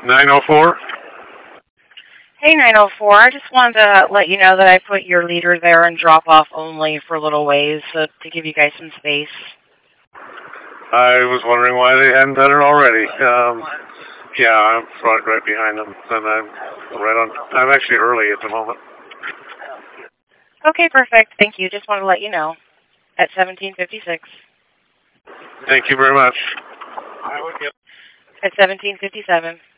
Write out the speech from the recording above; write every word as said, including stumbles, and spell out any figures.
nine oh four? Hey, nine oh four. I just wanted to let you know that I put your leader there and drop off only for little ways so to give you guys some space. I was wondering why they hadn't done it already. Um, yeah, I'm right, right behind them, and I'm right on. I'm actually early at the moment. Okay, perfect. Thank you. Just wanted to let you know. At seventeen fifty-six. Thank you very much. At seventeen fifty-seven.